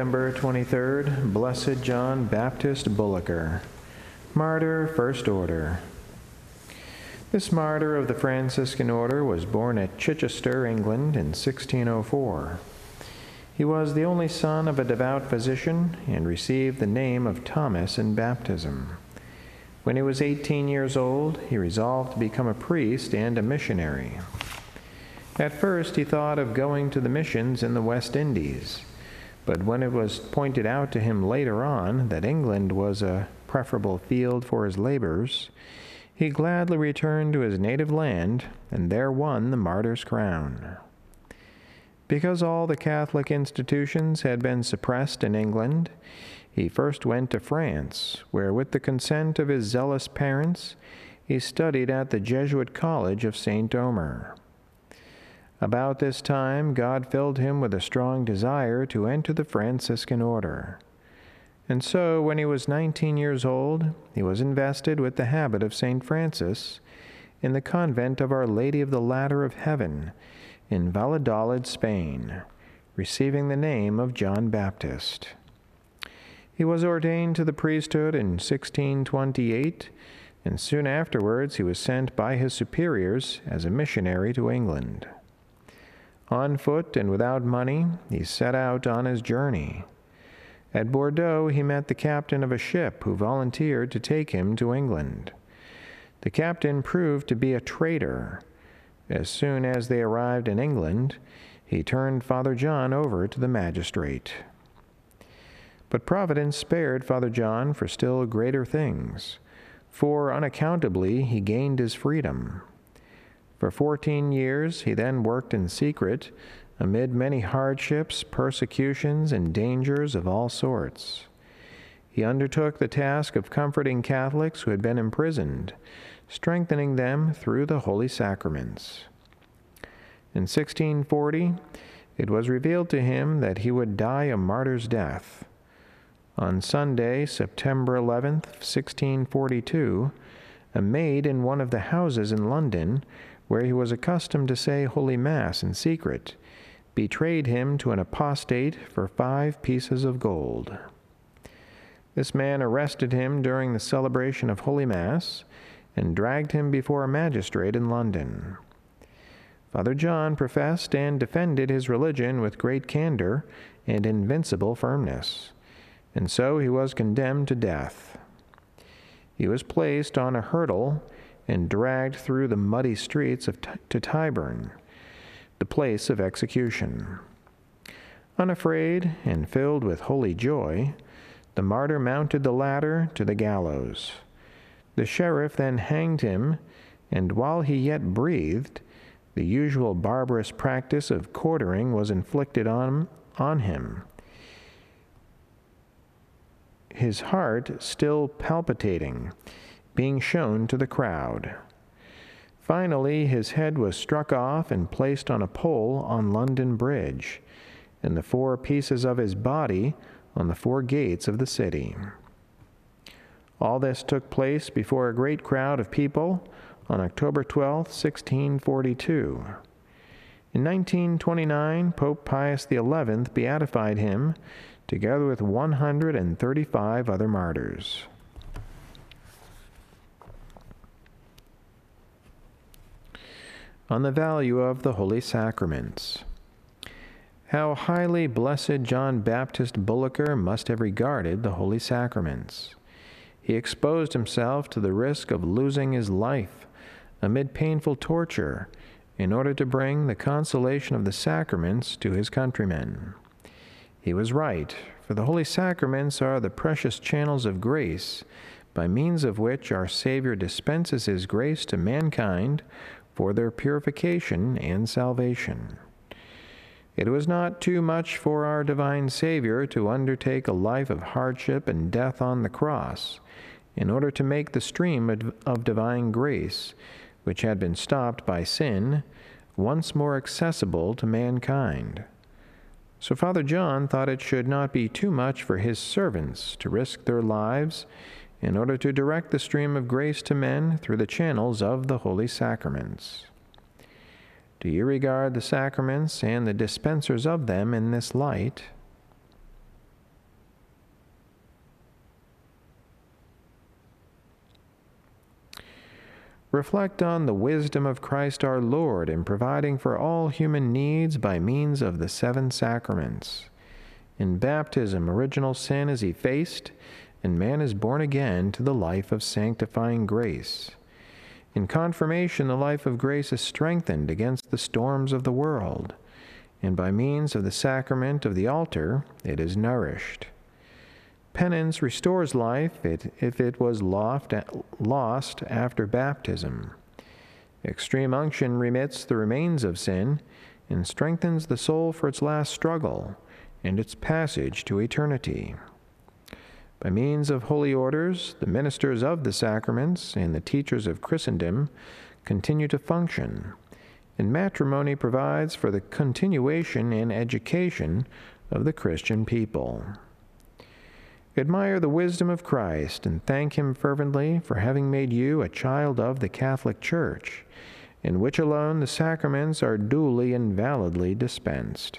November 23rd, Blessed John Baptist Bullocker, Martyr, First Order. This martyr of the Franciscan Order was born at Chichester, England in 1604. He was the only son of a devout physician and received the name of Thomas in baptism. When he was 18 years old, he resolved to become a priest and a missionary. At first, he thought of going to the missions in the West Indies, but when it was pointed out to him later on that England was a preferable field for his labors, he gladly returned to his native land and there won the martyr's crown. Because all the Catholic institutions had been suppressed in England, he first went to France, where with the consent of his zealous parents, he studied at the Jesuit College of St. Omer. About this time, God filled him with a strong desire to enter the Franciscan order. And so, when he was 19 years old, he was invested with the habit of St. Francis in the convent of Our Lady of the Ladder of Heaven in Valladolid, Spain, receiving the name of John Baptist. He was ordained to the priesthood in 1628, and soon afterwards he was sent by his superiors as a missionary to England. On foot and without money, he set out on his journey. At Bordeaux, he met the captain of a ship who volunteered to take him to England. The captain proved to be a traitor. As soon as they arrived in England, he turned Father John over to the magistrate. But Providence spared Father John for still greater things, for unaccountably he gained his freedom. For 14 years he then worked in secret, amid many hardships, persecutions, and dangers of all sorts. He undertook the task of comforting Catholics who had been imprisoned, strengthening them through the holy sacraments. In 1640, it was revealed to him that he would die a martyr's death. On Sunday, September 11th, 1642, a maid in one of the houses in London, where he was accustomed to say Holy Mass in secret, betrayed him to an apostate for 5 pieces of gold. This man arrested him during the celebration of Holy Mass and dragged him before a magistrate in London. Father John professed and defended his religion with great candor and invincible firmness, and so he was condemned to death. He was placed on a hurdle and dragged through the muddy streets to Tyburn, the place of execution. Unafraid and filled with holy joy, the martyr mounted the ladder to the gallows. The sheriff then hanged him, and while he yet breathed, the usual barbarous practice of quartering was inflicted on him, his heart still palpitating, being shown to the crowd. Finally, his head was struck off and placed on a pole on London Bridge, and the 4 pieces of his body on the 4 gates of the city. All this took place before a great crowd of people on October 12, 1642. In 1929, Pope Pius XI beatified him, together with 135 other martyrs. On the value of the Holy Sacraments. How highly Blessed John Baptist Bullocker must have regarded the Holy Sacraments. He exposed himself to the risk of losing his life amid painful torture in order to bring the consolation of the sacraments to his countrymen. He was right, for the Holy Sacraments are the precious channels of grace by means of which our Savior dispenses his grace to mankind for their purification and salvation. It was not too much for our divine Savior to undertake a life of hardship and death on the cross in order to make the stream of divine grace, which had been stopped by sin, once more accessible to mankind. So Father John thought it should not be too much for his servants to risk their lives in order to direct the stream of grace to men through the channels of the Holy Sacraments. Do you regard the sacraments and the dispensers of them in this light? reflect on the wisdom of Christ our Lord in providing for all human needs by means of the 7 sacraments. In baptism, original sin is effaced, and man is born again to the life of sanctifying grace. In confirmation, the life of grace is strengthened against the storms of the world, and by means of the sacrament of the altar, it is nourished. Penance restores life if it was lost after baptism. Extreme unction remits the remains of sin and strengthens the soul for its last struggle and its passage to eternity. By means of holy orders, the ministers of the sacraments and the teachers of Christendom continue to function, and matrimony provides for the continuation and education of the Christian people. Admire the wisdom of Christ and thank Him fervently for having made you a child of the Catholic Church, in which alone the sacraments are duly and validly dispensed.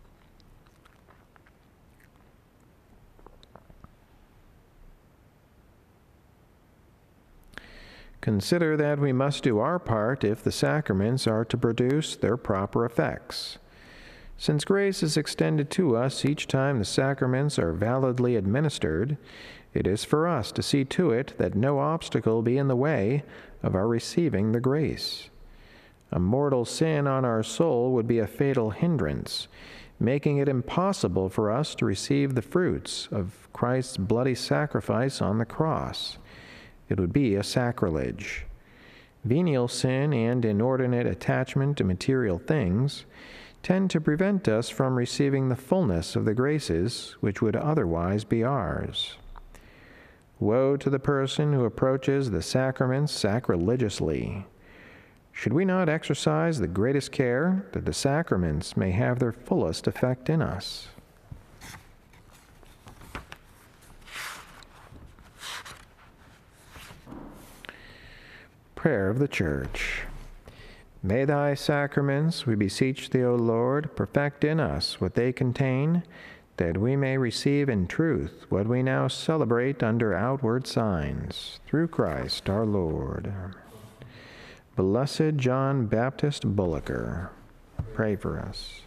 Consider that we must do our part if the sacraments are to produce their proper effects. Since grace is extended to us each time the sacraments are validly administered, it is for us to see to it that no obstacle be in the way of our receiving the grace. A mortal sin on our soul would be a fatal hindrance, making it impossible for us to receive the fruits of Christ's bloody sacrifice on the cross. It would be a sacrilege. Venial sin and inordinate attachment to material things tend to prevent us from receiving the fullness of the graces which would otherwise be ours. Woe to the person who approaches the sacraments sacrilegiously. Should we not exercise the greatest care that the sacraments may have their fullest effect in us? Prayer of the Church. May thy sacraments, we beseech thee, O Lord, perfect in us what they contain, that we may receive in truth what we now celebrate under outward signs. Through Christ our Lord. Blessed John Baptist Bullocker, pray for us.